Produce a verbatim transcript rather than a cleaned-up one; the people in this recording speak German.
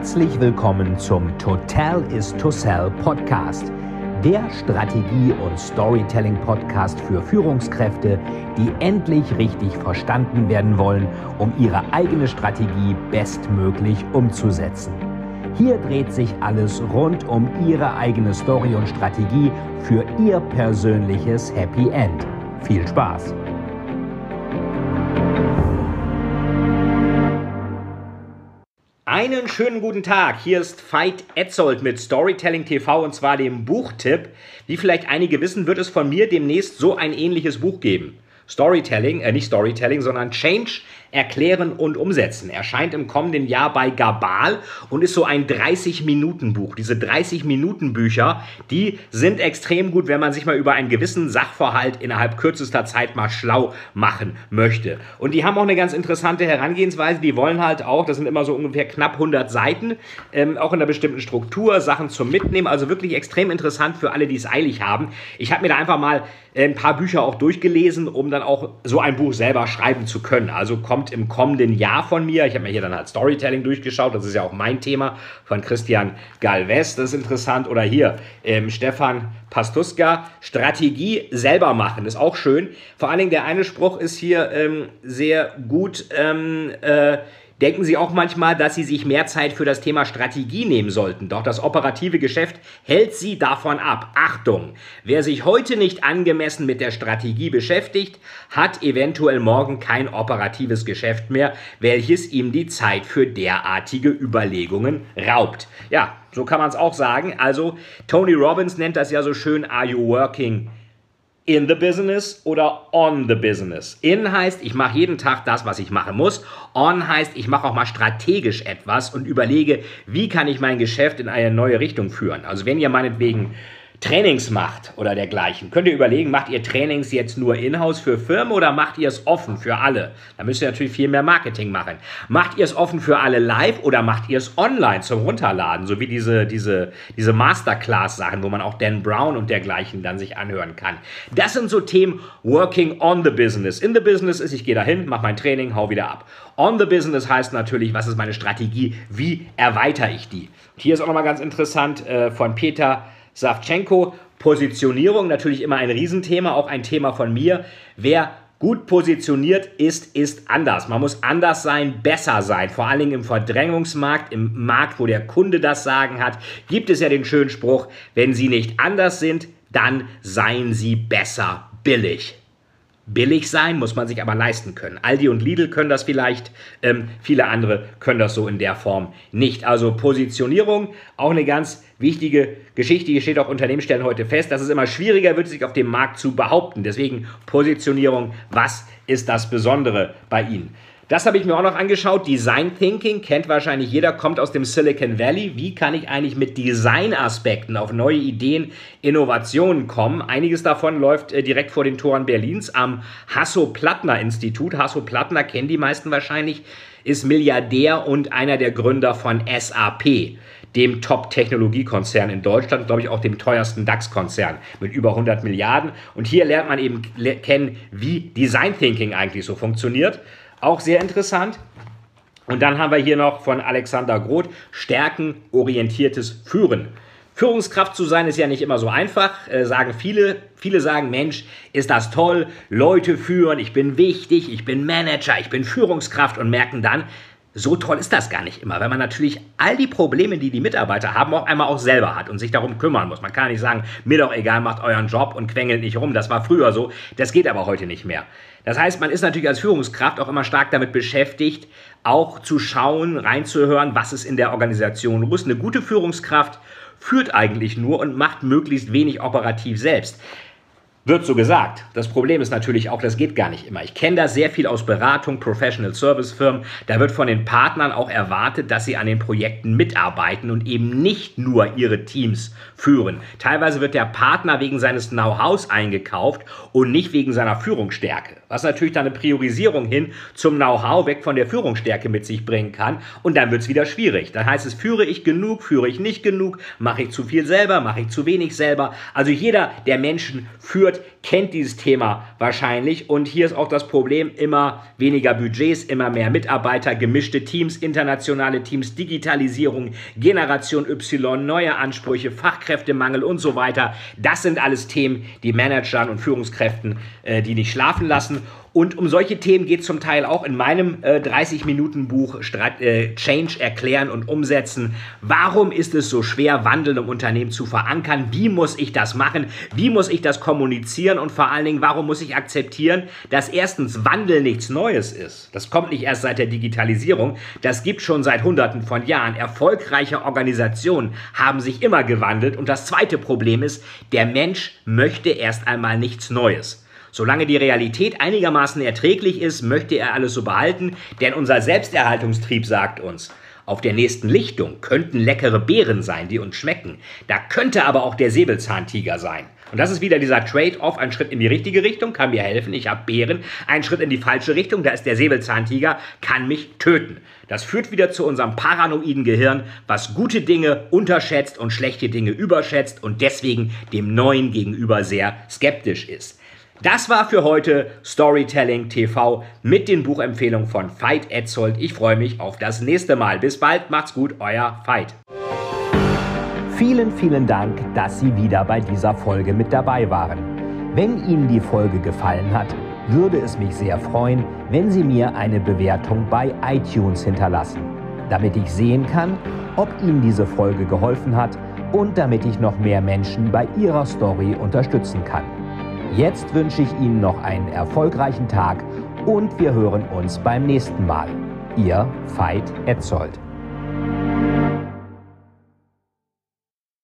Herzlich willkommen zum Total is to Sell Podcast, der Strategie- und Storytelling-Podcast für Führungskräfte, die endlich richtig verstanden werden wollen, um ihre eigene Strategie bestmöglich umzusetzen. Hier dreht sich alles rund um Ihre eigene Story und Strategie für Ihr persönliches Happy End. Viel Spaß! Einen schönen guten Tag, hier ist Veit Etzold mit Storytelling T V und zwar dem Buchtipp. Wie vielleicht einige wissen, wird es von mir demnächst so ein ähnliches Buch geben. Storytelling, äh nicht Storytelling, sondern Change, Erklären und Umsetzen. Erscheint im kommenden Jahr bei Gabal und ist so ein dreißig-Minuten-Buch. Diese dreißig-Minuten-Bücher, die sind extrem gut, wenn man sich mal über einen gewissen Sachverhalt innerhalb kürzester Zeit mal schlau machen möchte. Und die haben auch eine ganz interessante Herangehensweise. Die wollen halt auch, das sind immer so ungefähr knapp hundert Seiten, ähm, auch in einer bestimmten Struktur, Sachen zum Mitnehmen. Also wirklich extrem interessant für alle, die es eilig haben. Ich habe mir da einfach mal ein paar Bücher auch durchgelesen, um dann auch so ein Buch selber schreiben zu können. Also kommt im kommenden Jahr von mir. Ich habe mir hier dann halt Storytelling durchgeschaut. Das ist ja auch mein Thema von Christian Galvez. Das ist interessant. Oder hier ähm, Stefan Pastuska. Strategie selber machen. Das ist auch schön. Vor allen Dingen der eine Spruch ist hier ähm, sehr gut. Ähm, äh, Denken Sie auch manchmal, dass Sie sich mehr Zeit für das Thema Strategie nehmen sollten. Doch das operative Geschäft hält Sie davon ab. Achtung! Wer sich heute nicht angemessen mit der Strategie beschäftigt, hat eventuell morgen kein operatives Geschäft mehr, welches ihm die Zeit für derartige Überlegungen raubt. Ja, so kann man es auch sagen. Also Tony Robbins nennt das ja so schön, are you working in the business oder on the business? In heißt, ich mache jeden Tag das, was ich machen muss. On heißt, ich mache auch mal strategisch etwas und überlege, wie kann ich mein Geschäft in eine neue Richtung führen. Also wenn ihr meinetwegen Trainings macht oder dergleichen, könnt ihr überlegen, macht ihr Trainings jetzt nur in-house für Firmen oder macht ihr es offen für alle? Da müsst ihr natürlich viel mehr Marketing machen. Macht ihr es offen für alle live oder macht ihr es online zum Runterladen, so wie diese, diese, diese Masterclass-Sachen, wo man auch Dan Brown und dergleichen dann sich anhören kann. Das sind so Themen working on the business. In the business ist, ich gehe dahin, mache mein Training, hau wieder ab. On the business heißt natürlich, was ist meine Strategie, wie erweitere ich die? Und hier ist auch nochmal ganz interessant äh, von Peter Savchenko, Positionierung, natürlich immer ein Riesenthema, auch ein Thema von mir. Wer gut positioniert ist, ist anders. Man muss anders sein, besser sein. Vor allen Dingen im Verdrängungsmarkt, im Markt, wo der Kunde das Sagen hat, gibt es ja den schönen Spruch, wenn Sie nicht anders sind, dann seien Sie besser billig. Billig sein muss man sich aber leisten können. Aldi und Lidl können das vielleicht, ähm, viele andere können das so in der Form nicht. Also Positionierung, auch eine ganz wichtige Geschichte. Hier steht auch, Unternehmen stellen heute fest, dass es immer schwieriger wird, sich auf dem Markt zu behaupten. Deswegen Positionierung, was ist das Besondere bei Ihnen? Das habe ich mir auch noch angeschaut. Design Thinking kennt wahrscheinlich jeder, kommt aus dem Silicon Valley. Wie kann ich eigentlich mit Designaspekten auf neue Ideen, Innovationen kommen? Einiges davon läuft äh, direkt vor den Toren Berlins am Hasso-Plattner-Institut. Hasso-Plattner kennen die meisten wahrscheinlich, ist Milliardär und einer der Gründer von S A P, dem Top-Technologiekonzern in Deutschland, glaube ich auch dem teuersten DAX-Konzern mit über hundert Milliarden. Und hier lernt man eben kennen, wie Design Thinking eigentlich so funktioniert. Auch sehr interessant. Und dann haben wir hier noch von Alexander Groth, stärkenorientiertes Führen. Führungskraft zu sein ist ja nicht immer so einfach, äh, sagen viele. Viele sagen, Mensch, ist das toll, Leute führen, ich bin wichtig, ich bin Manager, ich bin Führungskraft und merken dann, so toll ist das gar nicht immer, weil man natürlich all die Probleme, die die Mitarbeiter haben, auch einmal auch selber hat und sich darum kümmern muss. Man kann nicht sagen, mir doch egal, macht euren Job und quengelt nicht rum. Das war früher so, das geht aber heute nicht mehr. Das heißt, man ist natürlich als Führungskraft auch immer stark damit beschäftigt, auch zu schauen, reinzuhören, was ist in der Organisation los. Eine gute Führungskraft führt eigentlich nur und macht möglichst wenig operativ selbst. Wird so gesagt. Das Problem ist natürlich auch, das geht gar nicht immer. Ich kenne das sehr viel aus Beratung, Professional Service Firmen. Da wird von den Partnern auch erwartet, dass sie an den Projekten mitarbeiten und eben nicht nur ihre Teams führen. Teilweise wird der Partner wegen seines Know-hows eingekauft und nicht wegen seiner Führungsstärke. Was natürlich dann eine Priorisierung hin zum Know-how weg von der Führungsstärke mit sich bringen kann. Und dann wird es wieder schwierig. Dann heißt es, führe ich genug, führe ich nicht genug, mache ich zu viel selber, mache ich zu wenig selber. Also jeder der Menschen führt führt, kennt dieses Thema wahrscheinlich. Und hier ist auch das Problem, immer weniger Budgets, immer mehr Mitarbeiter, gemischte Teams, internationale Teams, Digitalisierung, Generation Y, neue Ansprüche, Fachkräftemangel und so weiter. Das sind alles Themen, die Managern und Führungskräften, äh, die nicht schlafen lassen. Und um solche Themen geht es zum Teil auch in meinem äh, dreißig-Minuten-Buch äh, Change erklären und umsetzen. Warum ist es so schwer, Wandel im Unternehmen zu verankern? Wie muss ich das machen? Wie muss ich das kommunizieren? Und vor allen Dingen, warum muss ich akzeptieren, dass erstens Wandel nichts Neues ist? Das kommt nicht erst seit der Digitalisierung. Das gibt schon seit Hunderten von Jahren. Erfolgreiche Organisationen haben sich immer gewandelt. Und das zweite Problem ist, der Mensch möchte erst einmal nichts Neues. Solange die Realität einigermaßen erträglich ist, möchte er alles so behalten, denn unser Selbsterhaltungstrieb sagt uns, auf der nächsten Lichtung könnten leckere Beeren sein, die uns schmecken. Da könnte aber auch der Säbelzahntiger sein. Und das ist wieder dieser Trade-off, ein Schritt in die richtige Richtung, kann mir helfen, ich habe Beeren, ein Schritt in die falsche Richtung, da ist der Säbelzahntiger, kann mich töten. Das führt wieder zu unserem paranoiden Gehirn, was gute Dinge unterschätzt und schlechte Dinge überschätzt und deswegen dem Neuen gegenüber sehr skeptisch ist. Das war für heute Storytelling T V mit den Buchempfehlungen von Veit Etzold. Ich freue mich auf das nächste Mal. Bis bald, macht's gut, euer Veit. Vielen, vielen Dank, dass Sie wieder bei dieser Folge mit dabei waren. Wenn Ihnen die Folge gefallen hat, würde es mich sehr freuen, wenn Sie mir eine Bewertung bei iTunes hinterlassen, damit ich sehen kann, ob Ihnen diese Folge geholfen hat und damit ich noch mehr Menschen bei ihrer Story unterstützen kann. Jetzt wünsche ich Ihnen noch einen erfolgreichen Tag und wir hören uns beim nächsten Mal. Ihr Veit Etzold.